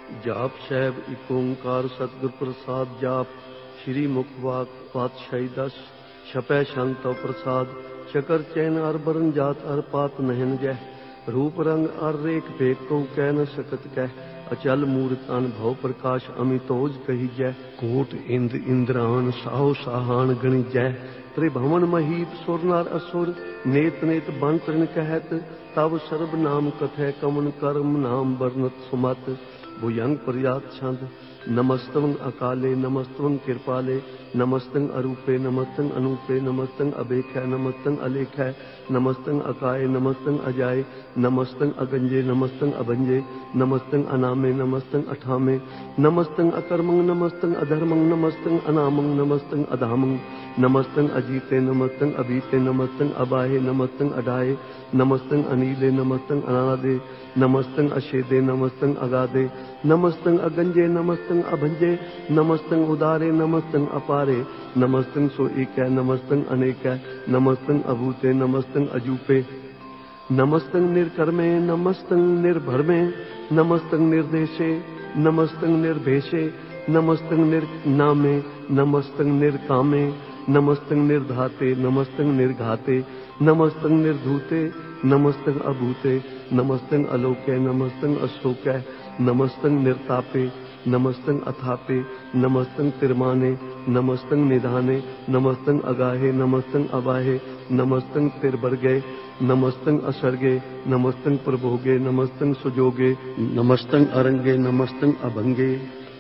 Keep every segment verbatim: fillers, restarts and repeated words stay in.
जाप सैब एक ओंकार सतगुर प्रसाद जाप श्री मुखवाक पातशाही दस छपै शांत प्रसाद चकर चैन अर बरन जात अर पात नहन जह रूप रंग अर रेख भेक को कह न सकत कह अचल मूर्त अनुभव प्रकाश अमितोज कही जय कोट इंद्र इंद्रान साहो साहान गणि जय त्रिभवन महीप सुर नर असुर नेत नेत बन तृण कहत तब सर्व नाम कथय कमन कर्म नाम वर्णत सुमत भुजंग पर्यात छंद नमस्तं अकाले नमस्तं कृपाले नमस्तं अरूपे नमस्तं अनूपे नमस्तं अबेखै नमस्तं अलेखै नमस्तं अकाय नमस्तं अजाय नमस्तं अगंजे नमस्तं अभंजे नमस्तं अनामे नमस्तं अठामे नमस्तं अकर्मं नमस्तं अधर्मं नमस्तं अनामं नमस्तं अधामं नमस्तं अजीते नमस्तं अबीते नमस्तं अबाहे नमस्तं अडाये नमस्तं अनीले नमस्तं अनादे नमस्तं अशेदे नमस्तं अगादे नमस्तं अगंजे नमस्तं अभंजे नमस्तं उदारे नमस्तं अपारे नमस्तं सो एकै नमस्तं अनेकै नमस्तं अभूते नमस्तं अजूपे नमस्तं निर्कर्मे नमस्तं निर्भरमे नमस्तं निर्देशे नमस्तं निर्भेशे नमस्तं निर्नामे नमस्तं निर्कामे नमस्तं निर्धाते नमस्तं निर्घाते नमस्तं निर्धूते नमस्तं अभूते नमस्तं अलोके नमस्तं अशोके नमस्तं निर्तापे नमस्तं अथापे नमस्तं तिरमाने नमस्तं निधाने नमस्तं अगाहे नमस्तं अबाहे नमस्तं तिरबरगे नमस्तं असर्गे नमस्तं प्रभोगे नमस्तं सुजोगे नमस्तं अरंगे नमस्तं अभंगे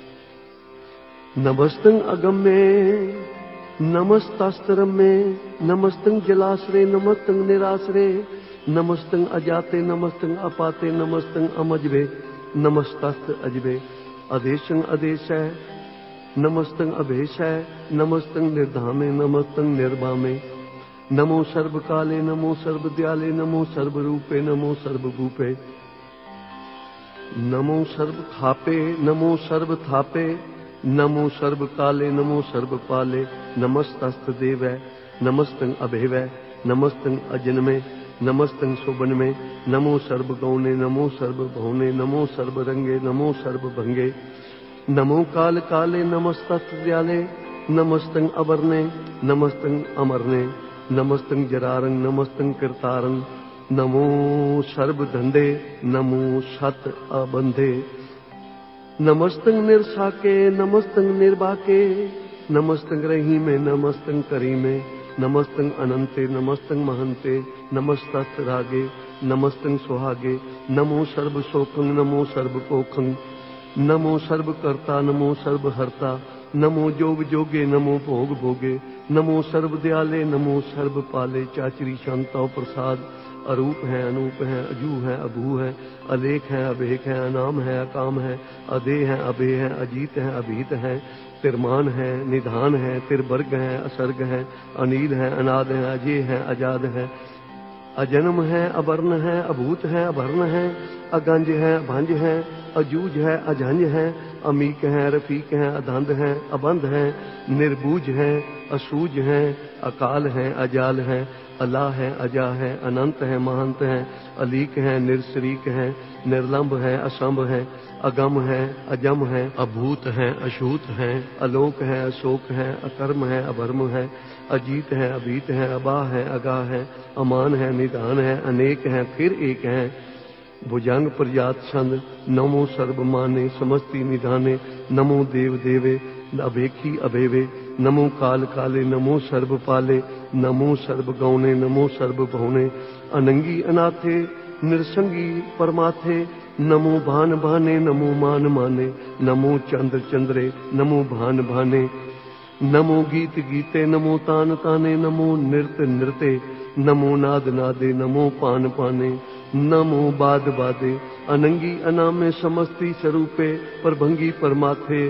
नमस्तं अगम्ये नमस्तास्त्रम में नमस्तं जलाश्रे नमस्तं निराश्रे नमस्तं अजाते नमस्तं अपाते नमस्तं अमजबे नमस्तास्त्र अजबे अदेशं अदेश है नमस्तं अभेश है नमस्तं निर्धामे नमस्तं निर्वामे नमो सर्वकाले नमो सर्वदयाले नमो सर्वरूपे नमो सर्वभूपे नमो सर्वखापे नमो सर्वथापे नमो सर्वकाले नमो सर्वपाले नमस्तस्त देव नमस्तं अभेवै नमस्तं अजन्मे नमस्तं सुबनमे नमो सर्वगौने नमो सर्वभौने नमो सर्वरंगे नमो सर्वभंगे नमो काल काले नमस्तस्त दयाले नमस्तं अवर्णे नमस्तं अमरने नमस्तं जरारंग नमस्तं कृतारंग नमो सर्वधंधे नमो सत अबंधे नमस्तं निर्साके नमस्तं निर्बाके नमस्तं रहीमे नमस्तं करीमे नमस्तं अनंते नमस्तं महंते नमस्तस्त रागे नमस्तं सुहागे नमो सर्वशोकं नमो सर्वपोखं नमो सर्वकर्ता नमो सर्वहर्ता नमो जोग जोगे नमो भोग भोगे नमो सर्वदयाले नमो सर्वपाले चाचरी शांता प्रसाद अरूप है अनूप है अजू है अभू है अलेख है अभेख है अनाम है अकाम है अदे है अभे है अजीत है अभीत है तिरमान है निधान है तिरबर्ग है असर्ग है अनील है अनाद है अजय है अजाद है अजन्म है अवर्ण है अभूत है अभर्ण है अगंज है भंज है अजूज है अझंज है अमीक है रफीक है अधंध है अबंध है निर्बूज है असूज है अकाल है अजाल है अल्लाह है अजा है अनंत है महंत है अलीक है निर्शरीक है निर्लंब है असंभ है अगम है अजम है अभूत है अशूत है अलोक है अशोक है अकर्म है अभर्म है अजीत है अभीत है अबा है अगाह है अमान है निदान है अनेक है फिर एक है भुजंग प्रजात छंद नमो सर्वमाने समस्ति निधाने नमो देव देवे अभेखी अभेवे नमो काल काले नमो सर्वपाले नमो सर्वगौने नमो सर्वभौने अनंगी अनाथे निरसंगी परमाथे नमो भान भाने नमो मान माने नमो चंद्र चंद्रे नमो भान भाने नमो गीत गीते नमो तान ताने नमो नृत्य नृत्य नमो नाद नादे नमो पान पाने नमो बाद बादे अनंगी अनामे समस्ती स्वरूपे परभंगी परमाथे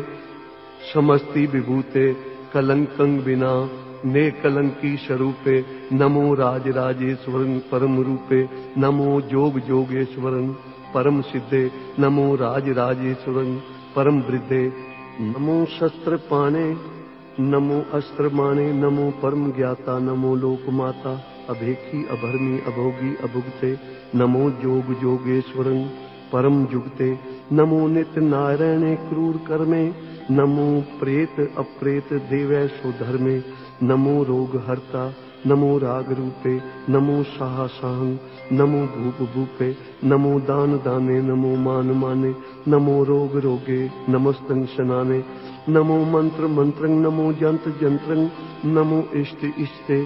समस्ती विभूते कलंकं बिना ने कलंकी स्वरूपे नमो राज राजेश्वरं परम रूपे नमो जोग जोगेश्वरं परम सिद्धे नमो राज राजेश्वरं परम वृद्धे नमो शस्त्र पाने नमो अस्त्र माने नमो परम ज्ञाता नमो लोक माता अभेखी अभरमी अभोगी अभुगते नमो जोग जोगेश्वरं परम जुगते नमो नित नारायणे क्रूर कर्मे, नमो प्रेत अप्रेत देवै सो धर्मे, नमो रोग हरता, नमो राग रूपे, नमो साहा साहं, नमो भूप भूपे, नमो दान दाने, नमो मान माने, नमो रोग रोगे, नमस्तं शनाने, नमो मंत्र मंत्रं, नमो जंत्र जंत्रं, नमो इष्ट इष्टे,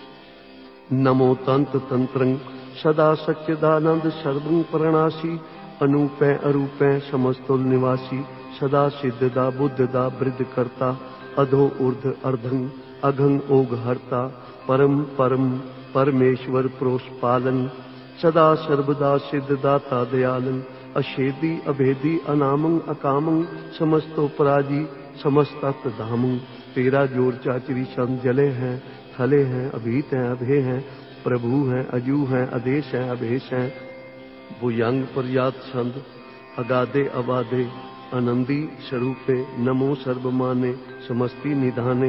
नमो तंत्र तंत्रं, सदा सच्चिदानंद सर्वं प्रणासी, अनूपै अरूपै समस्तुल निवासी, सदा सिद्धदा बुद्धदा वृद्ध करता, अधो ऊर्ध अर्धं अघं ओघ हरता, परम परम परमेश्वर प्रोष पालन, सदा सर्वदा सिद्धदाता दयालन, अशेदी अभेदी अनामं अकामं, समस्तो पराजी समस्त धामं, तेरा जोर चाचरी छंद जले हैं थले हैं, अभीत हैं अभे हैं, प्रभु हैं अजू हैं, आदेश हैं अभेश हैं, भुजंग पर्यात छंद अगाधे अबाधे, आनंदी स्वरूपे, नमो सर्वमाने समस्ति निधाने,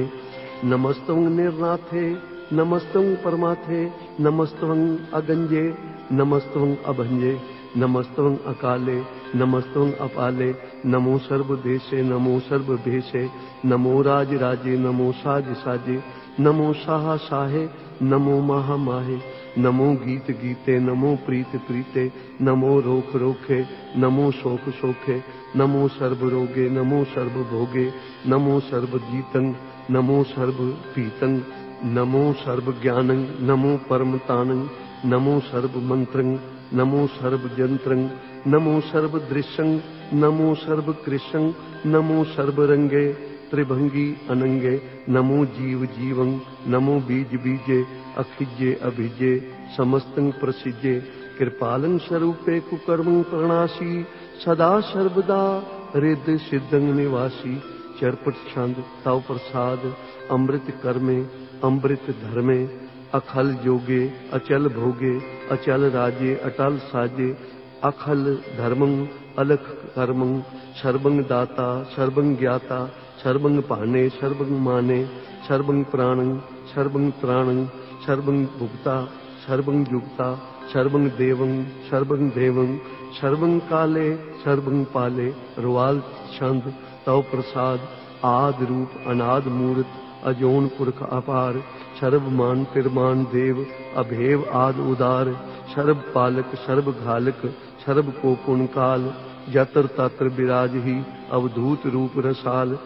नमस्तं निर्नाथे, नमस्तं परमाथे, नमस्तं अगंजे, नमस्तं अभंजे, नमस्तं अकाले, नमस्तं अपाले, नमो सर्वदेशे, नमो सर्वभेशे, नमो राज राजे, नमो साज साजे, नमो साहा साहे, नमो माहा माहे, नमो गीत गीते, नमो प्रीत प्रीते, नमो रोख रोखे, नमो शोक शोखे, नमो सर्व रोगे, नमो सर्व भोगे, नमो सर्व जीतं, नमो सर्व पीतं, नमो सर्व ज्ञानं, नमो परम तानं, नमो सर्व मंत्रं, नमो सर्व जंत्रं, नमो सर्व दृश्यं, नमो सर्व कृष्णं, नमो सर्व रंगे त्रिभंगी अनंगे, नमो जीव जीवं, नमो बीज बीजे, अखिजे अभिजे, समस्तं प्रसिजे, कृपालं स्वरूपे कुकर्मं प्रणाशी, सदा सर्वदा रिद्ध सिद्धं निवासी, चरपट छंद तव प्रसाद, अमृत कर्मे अमृत धर्मे, अखल जोगे अचल भोगे, अचल राजे अटल साजे, अखल धर्मं अलख कर्मं, सर्वं दाता सर्वं ज्ञाता, सर्वं पाने सर्वं माने, सर्वं प्राणं सर्वं त्राणं, सर्वं भुक्ता सर्वं युक्ता, सर्वं देवं सर्वं देवं, सर्वं काले सर्वं पाले, रुवाल छंद तव प्रसाद, आद रूप अनाद मूर्त, अजोन पुरख अपार, सर्वमान तिरमान देव, अभेव आद उदार, सर्व पालक सर्व घालक, सर्व को पुण्य काल, जतर तत्र विराज ही, अवधूत रूप रसाल,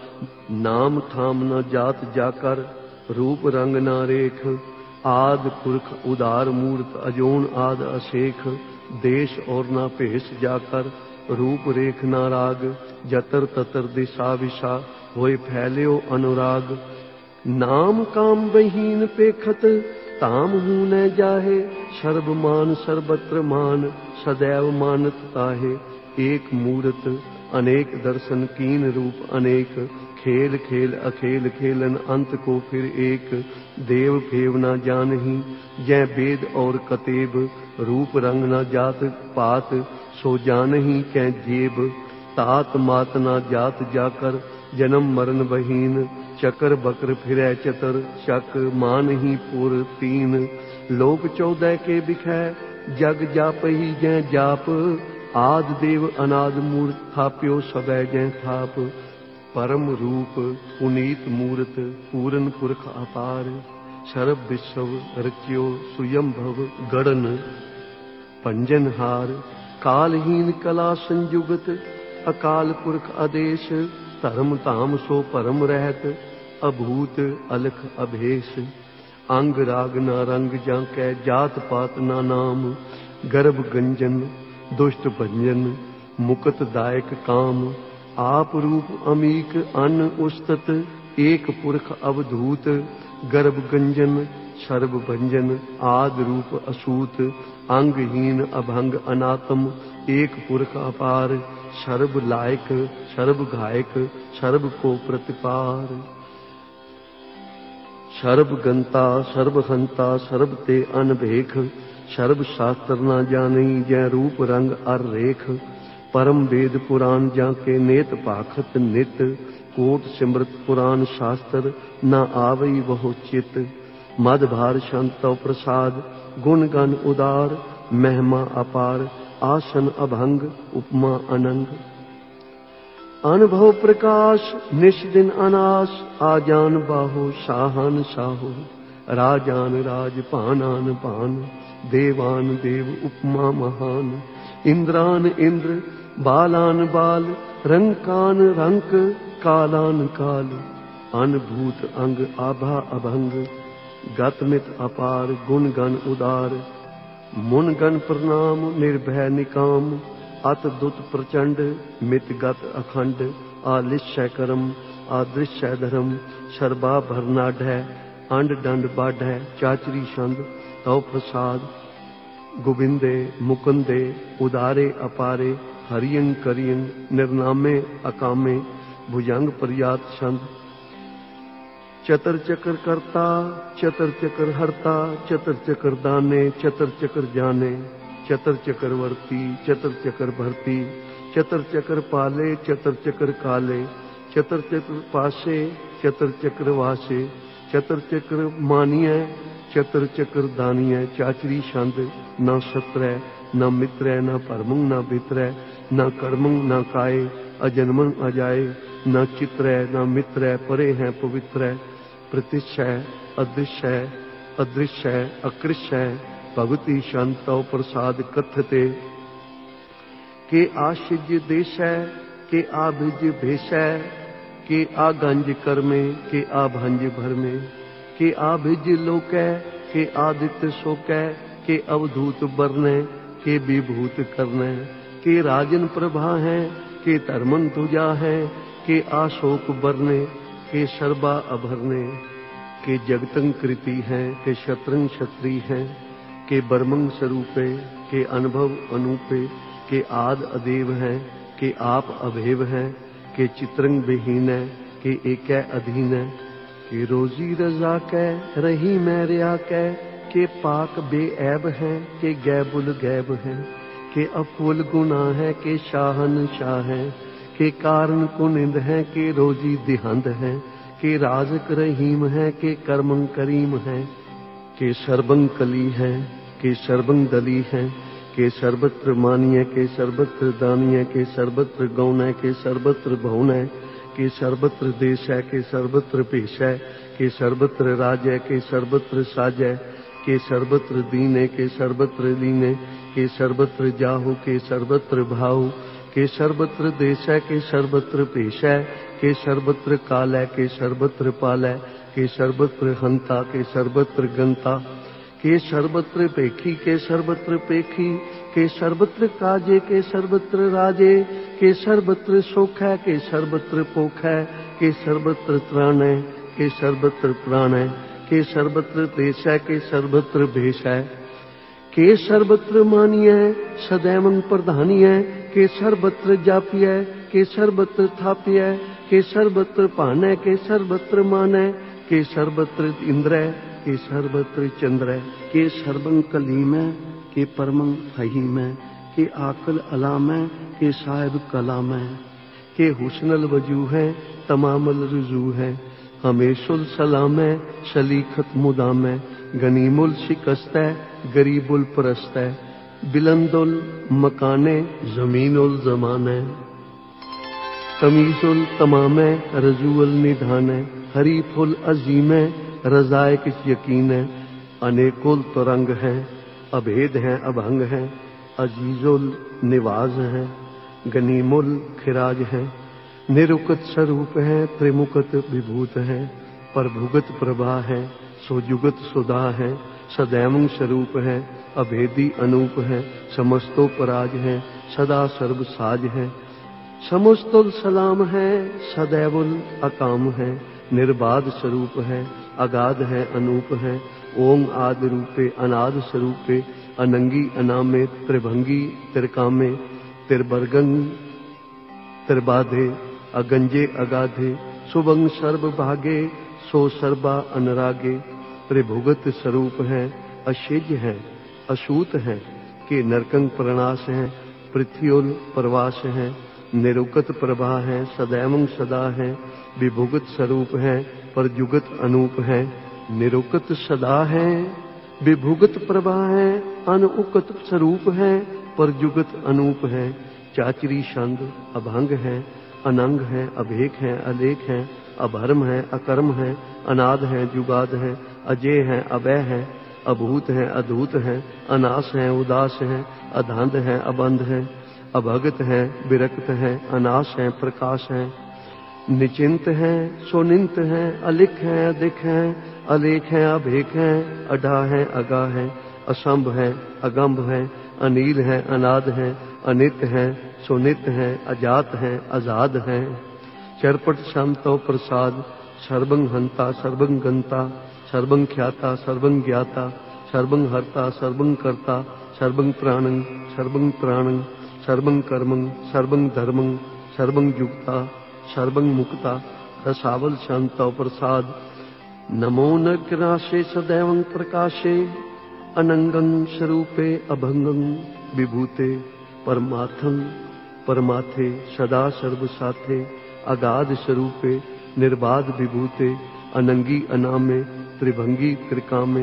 नाम थाम न जात जाकर, रूप रंग न रेख, आद पुरख उदार मूर्त, अजोन आद अशेख, देश और न भेष जाकर, रूप रेख न राग, जतर ततर दिशा विशा, होए फैल्यो अनुराग, नाम काम बहीन पेखत, ताम हूँ न जाहे, सर्व मान सर्वत्र मान, सदैव मानत ताहे, एक मूरत अनेक दर्शन कीन रूप अनेक, खेल खेल अखेल खेलन अंत को फिर एक, देव फेव न जानही जय वेद और कतेब, रूप रंग न जात पात सो जानही कै जेब, तात मात न जात जाकर, जन्म मरण बहीन, चकर बकर फिरै चतर, चक मान ही पुर तीन, लोक चौदह के बिखै, जग जाप ही जय जाप, आद देव अनाद मूर्त, थाप्यो सबै जय थाप, परम रूप पुनीत मूर्त, पूरन पुरख अपार, सर्व विश्व रच्यो सुयम भव गणन, पंजनहार, कालहीन कला संयुगत, अकाल पुरख आदेश, धर्म धाम सो परम रहत, अभूत अलख अभेश, अंग राग न रंग जांकै, जात पात न नाम, गर्भ गंजन दुष्ट भंजन, मुकत दायक काम, आप रूप अमीक अन्न उस्तत, एक पुरख अवधूत, गर्भ गंजन सर्व भंजन, आद रूप असूत, अंगहीन अभंग अनातम, एक पुरख अपार, सर्व लायक सर्व घायक, सर्व को प्रतिपार, सर्व गंता सर्व हंता, सर्व ते अनभेख, सर्व शास्त्र न जानी जय रूप रंग अर रेख, परम वेद पुराण जाके नेत पाखत नित, कोट सिमृत पुराण शास्त्र न आवई बहु चित, मद भार शांत प्रसाद, गुण गण उदार, महिमा अपार, आसन अभंग उपमा अनंग, अनुभव प्रकाश निश दिन अनाश, आजान बाहो शाहान शाहो, राजान राज पानान पान, देवान देव उपमा महान, इंद्रान इंद्र बालान बाल, रंकान रंक कालान काल, अनभूत अंग आभा अभंग, गतमित अपार गुण गण उदार, मुन गण प्रणाम निर्भय निकाम, अत दुत प्रचंड मित गत अखंड, आलिश्य करम आदृश्य धर्म, सर्बा भरनाड है अंड दंड बाढ़ है, चाचरी छंद तव प्रसाद, गोविंदे मुकुंदे उदारे अपारे, हरियं करियं निर्नामे अकामे, भुजंग पर्यात छंद, चतर चक्र करता चतर चक्र हरता, चतर चक्र दाने चतर चक्र जाने, चतर चक्रवर्ती चतर चक्र भरती, चतर चक्र पाले चतर चक्र काले, चतर चक्र पासे चतर चक्र वासे, चतर चक्र मानिय चतर चक्र दानिय, चाचरी छंद न सत्र न मित्र न परमंग न भित्र, न कर्मंग न काय, अजन्मं अजाए, न चित्र न मित्र, परे हैं पवित्र, प्रतिष्ठय अदृश्य अदृश्य अकृष्य, भगवती शांतव प्रसाद कथते, के आशिज्य देश है के आभिज भेष है, के आगंज कर्मे के आभंज भर में, के आभिज लोक है के आदित्य शोक है, के अवधूत बरने के विभूत करने, के राजन प्रभा है के धर्मन तुजा है, के आशोक बरने के सर्बा अभरने, के जगतंग कृति हैं के शत्रंग क्षत्रि हैं, के बर्मंग स्वरूपे के अनुभव अनूपे, के आद अदेव हैं के आप अभेव हैं, के चित्रंग विहीन है के एक अधीन है, के रोजी रजा कै रही मैरिया कै, के पाक बेऐब हैं के गैबुल गैब हैं, के अफुल गुना है के शाहन शाह है, के कारण कुनिंद है के रोजी दिहंद है, के राजक रहीम है के कर्मं करीम है, के सर्वं कली है के सर्वं दली है, के सर्वत्र मानिय के सर्वत्र दानिय, के सर्वत्र गौण है के सर्वत्र भवन है, के सर्वत्र देश है के सर्वत्र पेश है, के सर्वत्र राज है के सर्वत्र साज है, के सर्वत्र दीन है के सर्वत्र लीन है, के सर्वत्र जाहु के सर्वत्र भाऊ, के सर्वत्र देश है के सर्वत्र पेश है, के सर्वत्र काल है के सर्वत्र पाल है, के सर्वत्र हंता के सर्वत्र गंता, के सर्वत्र पेखी के सर्वत्र पेखी, के सर्वत्र काजे के सर्वत्र राजे, के सर्वत्र सुख है के सर्वत्र पोख है, के सर्वत्र त्राण है के सर्वत्र प्राण है, के सर्वत्र देश है के सर्वत्र भेष है, के सर्वत्र मानिय सदैवं प्रधानी है, के सर्वत्र जापिय के सर्वत्र थापिय, के सर्वत्र पान के सर्वत्र मान, के सर्वत्र इंद्र के सर्वत्र चंद्र, के सर्वं कलीम के परमं फहीम, के आकल अलाम के साहिब कलाम, के हुस्नल वजू है तमामल रुजू है, हमेशुल सलाम शलीखत मुदाम, गनीमुल शिकस्त गरीबुल परस्त, बिलंदुल मकाने जमीनुल जमाने, तमीजुल तमामे रजूल निधान, हरीफुल अजीम रजाए किस यकीन, अनेकुल तरंग हैं अभेद हैं अभंग हैं, अजीजुल निवाज हैं गनीमुल खिराज हैं, निरुकत स्वरूप हैं त्रिमुकत विभूत हैं, प्रभुगत प्रभा है सुजुगत सुधा है, सदैवं स्वरूप है अभेदी अनूप है, समस्तो पराज है सदा सर्व साज है, समस्तुल सलाम है सदैवुल अकाम है, निर्बाध स्वरूप है अगाध है अनूप है, ओम आदि रूपे अनाद स्वरूपे, अनंगी अनामे त्रिभंगी त्रिकामे, त्रिबर्गंग त्रिबाधे अगंजे अगाधे, सुबंग सर्व भागे सो सर्वा अनरागे, त्रिभुगत स्वरूप है अशिज है अशूत है, के नरकंग प्रणाश है पृथ्व्युल प्रवास है, निरुकत प्रभा है सदैवं सदा है, विभुगत स्वरूप है परजुगत अनूप है, निरुकत सदा है विभुगत प्रभा है, अनुकत स्वरूप है परजुगत अनूप है, चाचरी छंद अभंग है अनंग हैं, अभेक हैं, अलेख हैं, अभर्म हैं, अकर्म हैं, अनाद हैं, जुगाद हैं, अजय हैं, अभय हैं, अभूत हैं, अधूत हैं, अनास हैं, उदास हैं, अधांध हैं, अबंध हैं, अभगत हैं, विरक्त हैं, अनाश हैं, प्रकाश हैं, निचिंत हैं, सोनिंत हैं, अलिख हैं, अधिक हैं, अलेख हैं, अभेक हैं, अडा हैं, अगा हैं, असंभ हैं, अगंभ हैं, अनील हैं, अनाद हैं, अनित हैं, सुनित हैं, अजात हैं, आजाद हैं, चरपट शांतो प्रसाद, सर्वं हंता, सर्वं गंता, सर्वं ख्याता, सर्वं ज्ञाता, सर्वं हर्ता, सर्वं कर्ता, सर्वं प्राणं, सर्वं त्राणं, सर्वं कर्मं, सर्वं धर्मं, सर्वं युक्ता, सर्वं मुक्ता, रसावल शांतो प्रसाद, नमो नग्राशे सदैवं प्रकाशे, अनंगं स्वरूपे अभंगं विभूते, परमार्थं परमाथे, सदा सर्वसाथे, अगाध स्वरूपे, निर्बाध विभूते, अनंगी अनामे, त्रिभंगी त्रिकामे,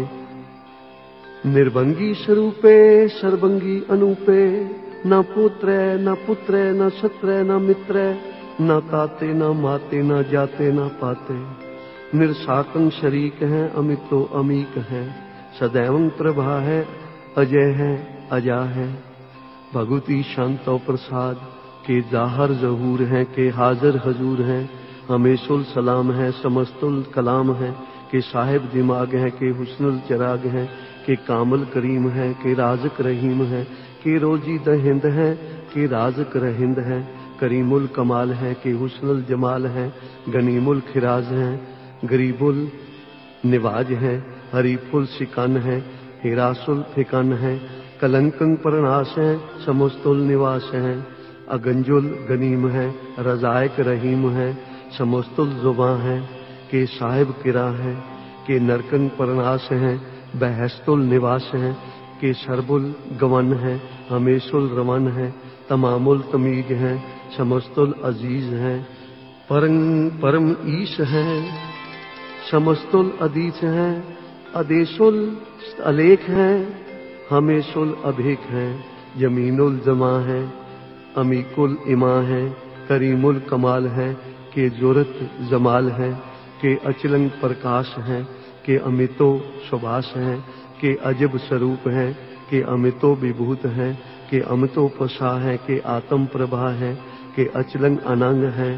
निर्भंगी स्वरूपे, सर्वंगी अनूपे, न पुत्र न पुत्र न सत्र न मित्र, न ताते न माते न जाते न पाते, निर्साकं शरीक हैं, अमितो अमीक हैं, सदैवं प्रभा है, अजय है, अजा है, भगवती शांतो प्रसाद, के जाहर जहूर हैं, के हाजिर हजूर हैं, हमेशुल सलाम है, समस्तुल कलाम है, के साहिब दिमाग हैं, के हुस्नुल चराग हैं, के कामल करीम है, के राजक रहीम है, के रोजी दहिंद है, के राजक रहिंद है, करीमुल कमाल है, के हुस्नुल जमाल है, गनीमुल खिराज है, गरीबुल निवाज है, हरीफुल शिकन है, हिरासुल फिकन है, कलंकं परनाश है, समस्तुल निवास है, अगंजुल गनीम है, रजायक रहीम है, समस्तुल जुबां है, के साहिब किरा है, के नरकंग परनाश है, बहस्तुल निवास है, के शरबुल गवन है, हमेशुल रमन है, तमामुल तमीज है, समस्तुल अजीज है, परम परम ईश है, समस्तुल अदीस है, अदेशुल अलेख है, हमेशुल अभेक है, यमीनुल जमा है, अमीकुल इमा है, करीमुल कमाल है, के जुरत जमाल है, के अचलंग प्रकाश है, के अमितो सुभाष है, के अजब स्वरूप है, के अमितो विभूत है, के अमितो पशा है, के आत्म प्रभा है, के अचलंग अनंग है,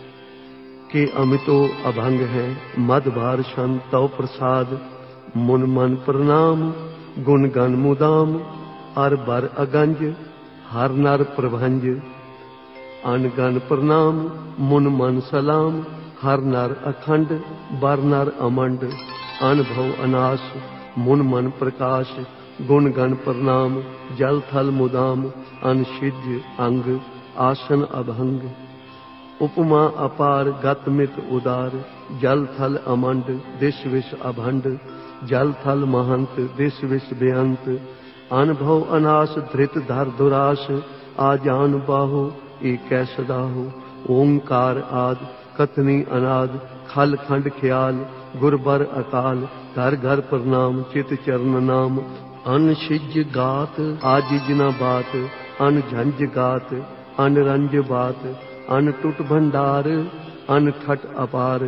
के अमितो अभंग है, मद भार शांतो प्रसाद, मुन मन प्रणाम, गुण गण मुदाम, अर बर अगंज, हर नर प्रभंज, अन गण प्रणाम, मुन मन सलाम, हर नर अखंड, बर नर अमंड, अन भव अनाश, मुन मन प्रकाश, गुण गण प्रणाम, जल थल मुदाम, अन सिज अंग, आसन अभंग, उपमा अपार, गत मित उदार, जल थल अमंड, दिश विश अभंड, जल थल महंत, दिश विश बेअंत, अनुभव अनाश, धृत धर दुराश, आजान बाहु, एक सदाहु, ओंकार आद, कथनी अनाद, खल खंड ख्याल, गुरबर अकाल, घर घर प्रणाम, चित चरण नाम, अन शिज गात, आजिज न बात, अन झंझ गात, अन रंज बात, अन टुट भंडार, अन खट अपार,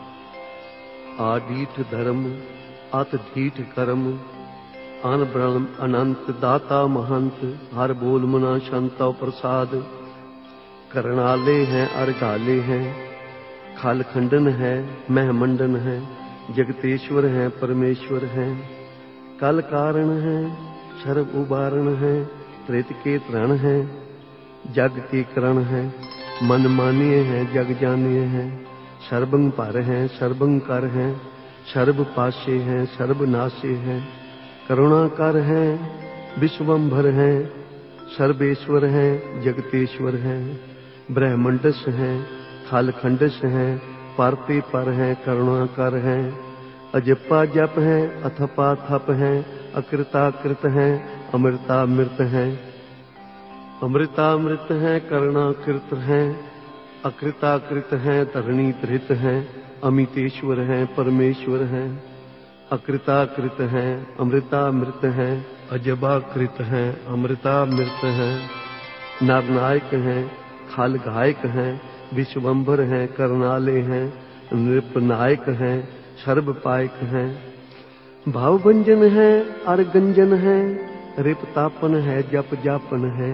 आडीठ धर्म, अत ढीठ कर्म, अन ब्रह्म अनंत, दाता महंत, हर बोल मना शांतो प्रसाद, करणाले हैं, अर्घाले हैं, खाल खंडन है, महमंडन है, जगतेश्वर है, परमेश्वर है, कल कारण है, सर्व उबारण है, त्रेत के तरण है, जग के करण है, मन मानिए हैं, जग जानिए हैं, सर्वं पर हैं, सर्वं कर हैं, सर्व पासे हैं, सर्वनाशे हैं, करुणाकर हैं, विश्वंभर हैं, सर्वेश्वर हैं, जगतेश्वर हैं, ब्रह्मंडस हैं, खालखंडस हैं, परते पर हैं, करुणाकर हैं, अजपा जप हैं, अथपा थप हैं, अकृताकृत हैं, अमृतामृत हैं, अमृतामृत हैं, करुणाकृत हैं, अकृताकृत हैं, धरणी धृत हैं, अमितेश्वर हैं, परमेश्वर हैं, अकृताकृत हैं, अमृतामृत हैं, अजबाकृत हैं, अमृतामृत हैं, नरनायक हैं, खाल गायक हैं, विश्वम्भर हैं, करनाले हैं, नृपनायक हैं, सर्वपायक हैं, भावभंजन है, अर्गंजन है, रिपतापन है, जप जापन है,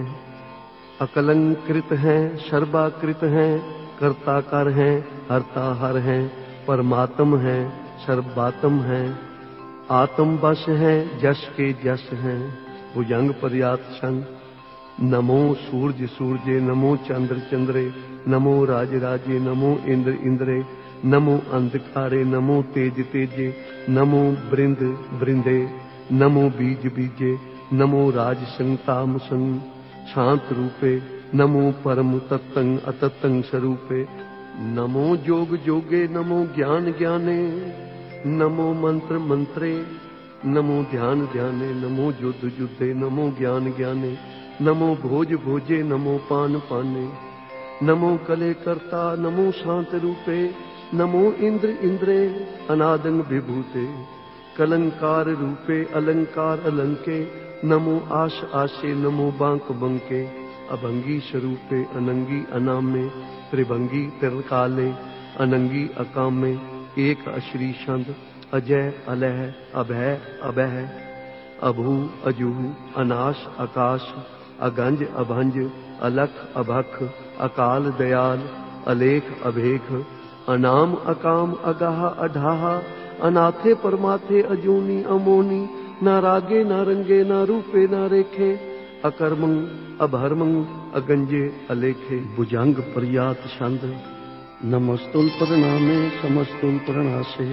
अकलंकृत हैं, सर्वाकृत हैं, कर्ताकार हैं, हर्ताहर हैं, परमात्म हैं, सर्वात्म हैं, आत्म बस हैं, जस के जस हैं, भुजंग पर्यात्सन। नमो सूर्य सूर्ये, नमो चंद्र चंद्रे, नमो राज राजे, नमो इंद्र इंद्रे, नमो अंधकारे, नमो तेज तेजे, नमो बृंद बृंदे, नमो बीज बीजे, नमो राज संताम संग शांत रूपे, नमो परम तत्तं अतत्तं स्वरूपे, नमो जोग जोगे, नमो ज्ञान ज्ञाने, नमो मंत्र मंत्रे, नमो ध्यान ध्याने, नमो युद्ध युद्धे, नमो ज्ञान ज्ञाने, नमो भोज भोजे, नमो पान पाने, नमो कले कर्ता, नमो शांत रूपे, नमो इंद्र इंद्रे, अनादंग विभूते, कलंकार रूपे, अलंकार अलंके, नमो आश आशे, नमो बांक बंके, अभंगी स्वरूपे, अनंगी अनामे, त्रिभंगी त्रिकाले, अनंगी अकामे, एक अश्री छंद, अजय अलह, अभय अभय, अभू अजूह, अनाश आकाश, अगंज अभंज, अलख अभख, अकाल दयाल, अलेख अभेख, अनाम अकाम, अगाह अढाह, अनाथे परमाथे, अजूनी अमोनी, न रागे न रंगे, न रूपे न रेखे, अकर्मंग अभर्मंग, अगंजे अलेखे, भुजंग पर्यात छंद। नमस्तुल प्रणामे, समस्तुल प्रणासे,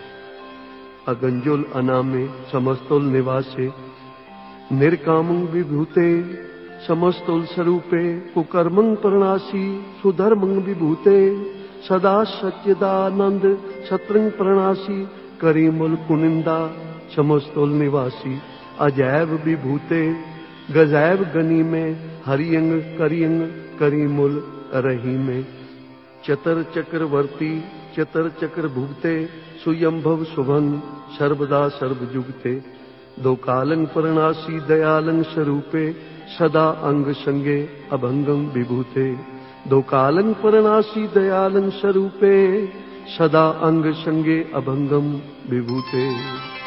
अगंजुल अनामे, समस्तुल निवासे, निर्कामं विभूते, समस्तुल स्वरूपे, कुकर्मं प्रणासी, सुधर्मं विभूते, सदा सच्चिदानंद शत्रंग प्रणासी, करीमुल कुनिंदा, समस्तुल निवासी, अजैव विभूते, गजैव गनी में, हरियंग करियंग, करीमुल रही में, चतर चक्रवर्ती, चतर चक्र भुगते, सुयंभव शुभं, सर्वदा सर्वजुगते, दो कालंग प्रणासी, दयालंग स्वरूपे, सदा अंग संगे, अभंगम विभूते, दो कालंग प्रणासी, दयालंग स्वरूपे, सदा अंग संगे, अभंगम विभूते।